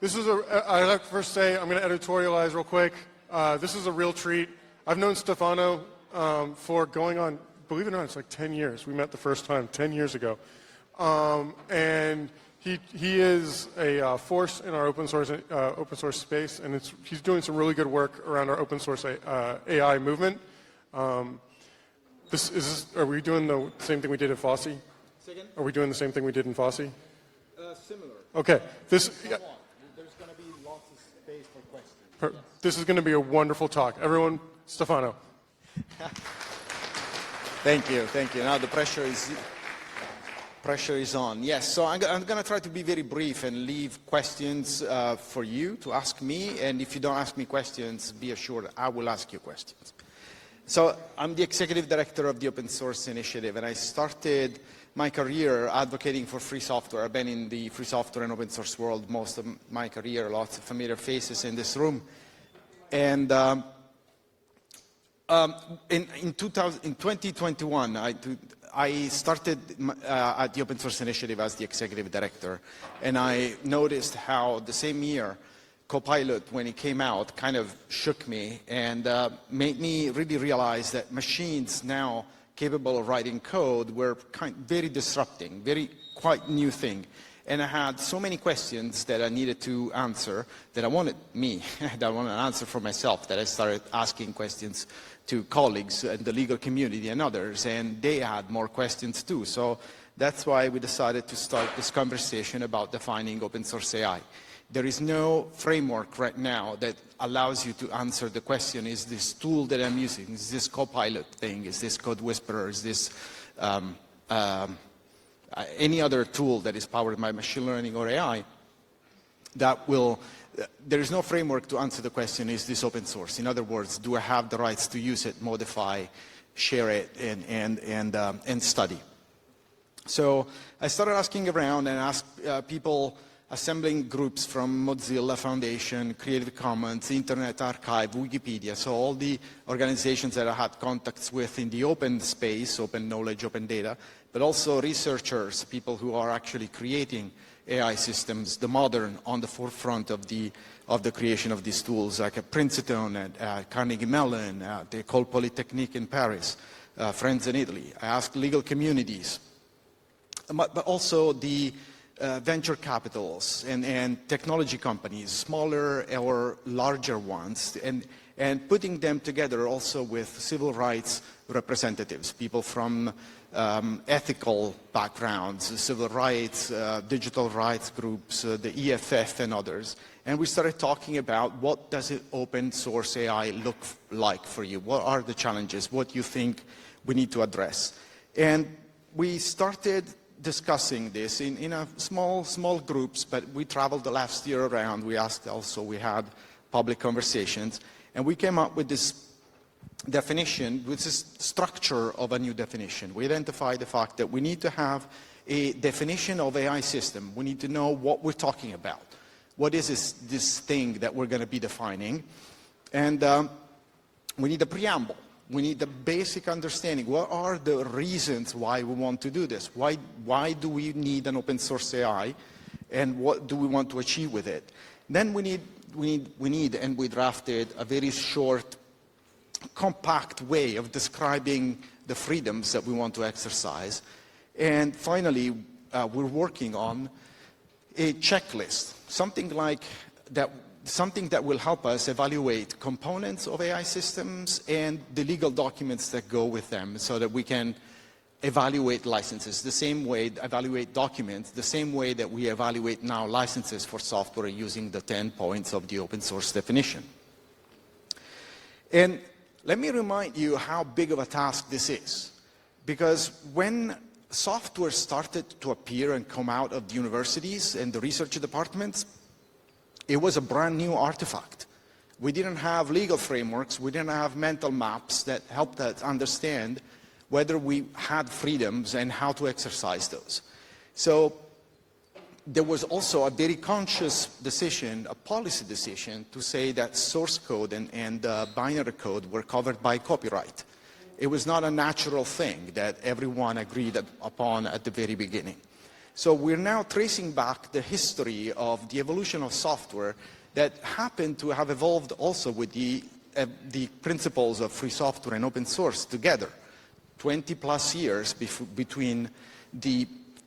I'd like to first say, I'm going to editorialize real quick. This is a real treat. I've known Stefano for going on, believe it or not, it's like 10 years. We met the first time 10 years ago. And he is a force in our open source space, and he's doing some really good work around our open source AI movement. Are we doing the same thing we did at FOSSE? Second? Are we doing the same thing we did in FOSSE? Similar. Okay. There's going to be lots of space for questions. This is going to be a wonderful talk. Everyone, Stefano. Thank you. Now the pressure is on. Yes, so I'm going to try to be very brief and leave questions for you to ask me. And if you don't ask me questions, be assured I will ask you questions. So I'm the executive director of the Open Source Initiative, and I started my career advocating for free software. I've been in the free software and open source world most of my career, lots of familiar faces in this room. And in 2021, I started at the Open Source Initiative as the executive director, and I noticed how the same year Copilot, when it came out, kind of shook me and made me really realize that machines now capable of writing code were very disrupting, quite new thing. And I had so many questions that I needed to answer that I wanted that I wanted an answer for myself, that I started asking questions to colleagues in the legal community and others, and they had more questions too. So that's why we decided to start this conversation about defining open source AI. There is no framework right now that allows you to answer the question, is this tool that I'm using, is this Copilot thing, is this Code Whisperer, is this any other tool that is powered by machine learning or AI, there is no framework to answer the question, is this open source? In other words, do I have the rights to use it, modify, share it, and study? So I started asking around and asked people, assembling groups from Mozilla Foundation, Creative Commons, Internet Archive, Wikipedia, so all the organizations that I had contacts with in the open space, open knowledge, open data, but also researchers, people who are actually creating AI systems, the modern, on the forefront of the creation of these tools, like at Princeton, at Carnegie Mellon, at the École Polytechnique in Paris, friends in Italy. I asked legal communities, but also the venture capitals and technology companies, smaller or larger ones, and putting them together also with civil rights representatives, people from ethical backgrounds, civil rights, digital rights groups, the EFF and others. And we started talking about what does open source AI look like for you? What are the challenges? What do you think we need to address? And we started discussing this in a small groups, but we traveled the last year around. We asked also, we had public conversations, and we came up with this definition, with this structure of a new definition. We identified the fact that we need to have a definition of AI system. We need to know what we're talking about. What is this thing that we're going to be defining? And we need a preamble. We need the basic understanding. What are the reasons why we want to do this? Why do we need an open source AI? And what do we want to achieve with it? Then we need, and we drafted a very short, compact way of describing the freedoms that we want to exercise. And finally, we're working on a checklist, something that will help us evaluate components of AI systems and the legal documents that go with them, so that we can evaluate licenses the same way, evaluate documents the same way that we evaluate now licenses for software using the 10 points of the open source definition. And let me remind you how big of a task this is, because when software started to appear and come out of the universities and the research departments, it was a brand new artifact. We didn't have legal frameworks, we didn't have mental maps that helped us understand whether we had freedoms and how to exercise those. So there was also a very conscious decision, a policy decision, to say that source code and binary code were covered by copyright. It was not a natural thing that everyone agreed upon at the very beginning. So we're now tracing back the history of the evolution of software that happened to have evolved also with the principles of free software and open source together. 20 plus years between the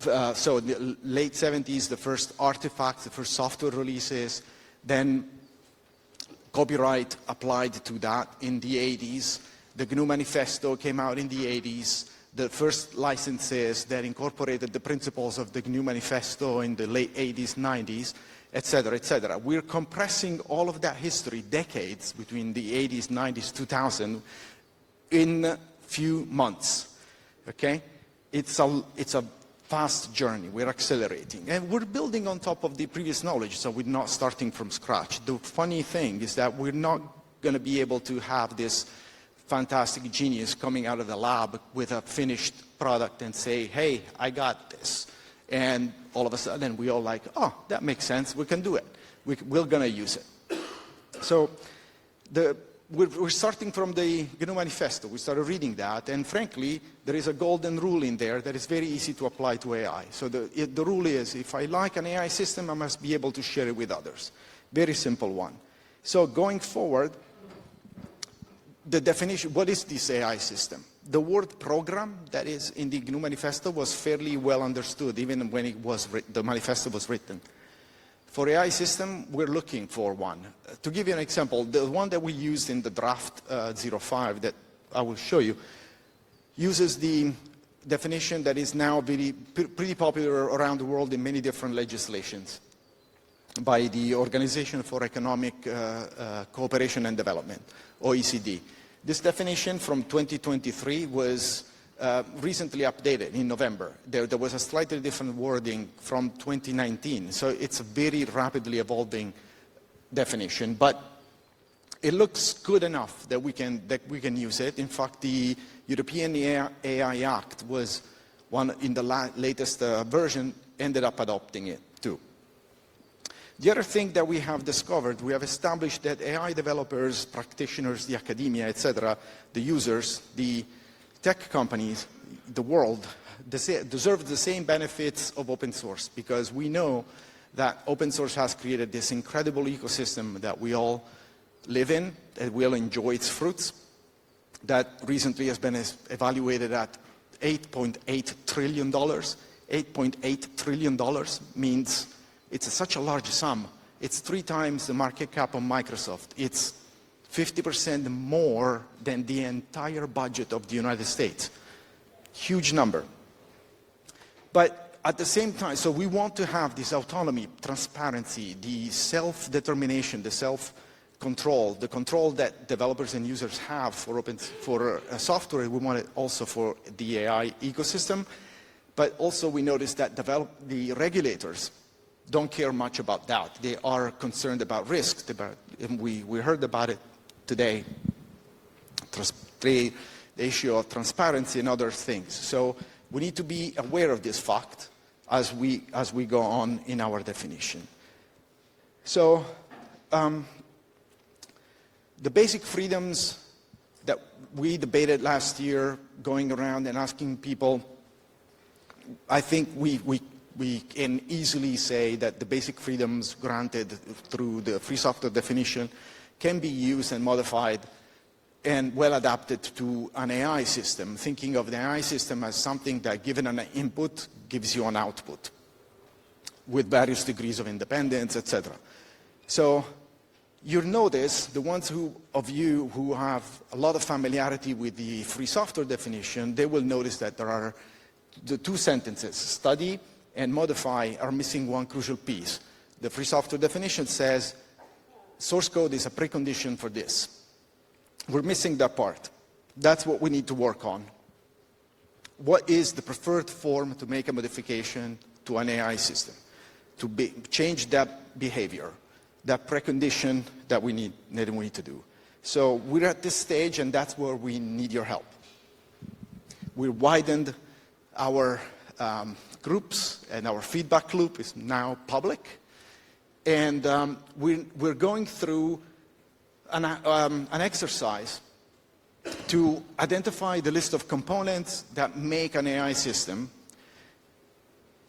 late 70s, the first artifacts, the first software releases, then copyright applied to that in the 80s. The GNU Manifesto came out in the 80s. The first licenses that incorporated the principles of the GNU Manifesto in the late 80s, 90s, et cetera, et cetera. We're compressing all of that history, decades between the 80s, 90s, 2000, in few months, okay? It's a fast journey. We're accelerating. And we're building on top of the previous knowledge, so we're not starting from scratch. The funny thing is that we're not going to be able to have this fantastic genius coming out of the lab with a finished product and say, hey, I got this. And all of a sudden, we all like, oh, that makes sense. We can do it. We're going to use it. So we're starting from the GNU Manifesto. We started reading that. And frankly, there is a golden rule in there that is very easy to apply to AI. So the rule is, if I like an AI system, I must be able to share it with others. Very simple one. So going forward, the definition, what is this AI system? The word program that is in the GNU Manifesto was fairly well understood, even when the manifesto was written. For AI system, we're looking for one. To give you an example, the one that we used in the draft 05 that I will show you uses the definition that is now pretty popular around the world in many different legislations by the Organization for Economic Cooperation and Development, OECD. This definition from 2023 was recently updated in November. There was a slightly different wording from 2019, so it's a very rapidly evolving definition, but it looks good enough that we can use it. In fact, the European AI Act was one in the latest version, ended up adopting it too. The other thing that we have discovered, we have established that AI developers, practitioners, the academia, etc., the users, the tech companies, the world, deserve the same benefits of open source, because we know that open source has created this incredible ecosystem that we all live in, that we all enjoy its fruits, that recently has been evaluated at $8.8 trillion. $8.8 trillion means it's such a large sum. It's 3 times the market cap of Microsoft. It's 50% more than the entire budget of the United States. Huge number. But at the same time, so we want to have this autonomy, transparency, the self-determination, the self-control, the control that developers and users have for software. We want it also for the AI ecosystem. But also we notice that the regulators don't care much about that. They are concerned about risks. We heard about it today, the issue of transparency and other things. So we need to be aware of this fact as we go on in our definition. So the basic freedoms that we debated last year, going around and asking people, I think we can easily say that the basic freedoms granted through the free software definition can be used and modified and well adapted to an AI system, thinking of the AI system as something that, given an input, gives you an output with various degrees of independence, etc. So you'll notice, the ones of you who have a lot of familiarity with the free software definition, they will notice that there are the 2 sentences, study and modify, are missing one crucial piece. The free software definition says source code is a precondition for this. We're missing that part. That's what we need to work on. What is the preferred form to make a modification to an AI system, to change that behavior, that precondition that we need to do? So we're at this stage, and that's where we need your help. We widened our groups, and our feedback loop is now public. And we're going through an exercise to identify the list of components that make an AI system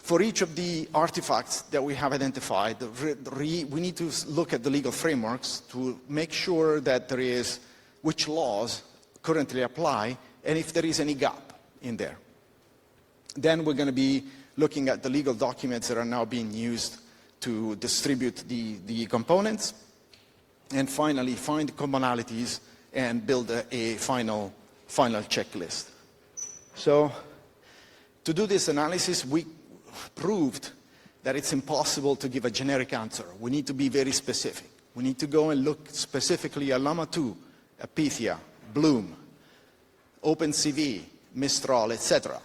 For each of the artifacts that we have identified, we need to look at the legal frameworks to make sure that there is which laws currently apply and if there is any gap in there. Then we're going to be looking at the legal documents that are now being used to distribute the components, and finally find commonalities and build a final checklist. So to do this analysis, we proved that it's impossible to give a generic answer. We need to be very specific. We need to go and look specifically at Llama 2, at Pythia, Bloom, OpenCV, Mistral, etc.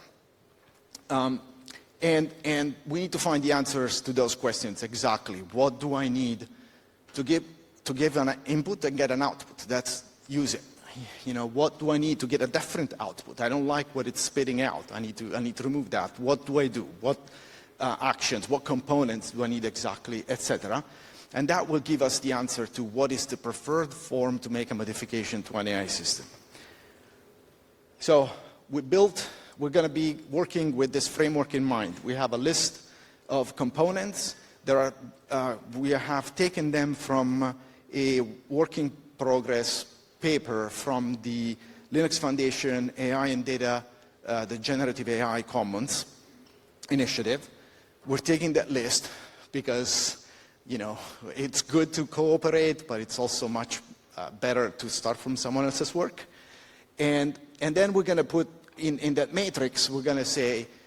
And we need to find the answers to those questions exactly. What do I need to give an input and get an output? That's use it. You know, what do I need to get a different output? I don't like what it's spitting out. I need to remove that. What do I do? What actions, what components do I need exactly, etc. And that will give us the answer to what is the preferred form to make a modification to an AI system. So we're going to be working with this framework in mind. We have a list of components. We have taken them from a work in progress paper from the Linux Foundation AI and Data, the Generative AI Commons initiative. We're taking that list because, you know, it's good to cooperate, but it's also much better to start from someone else's work. And then we're going to put in that matrix, we're going to say,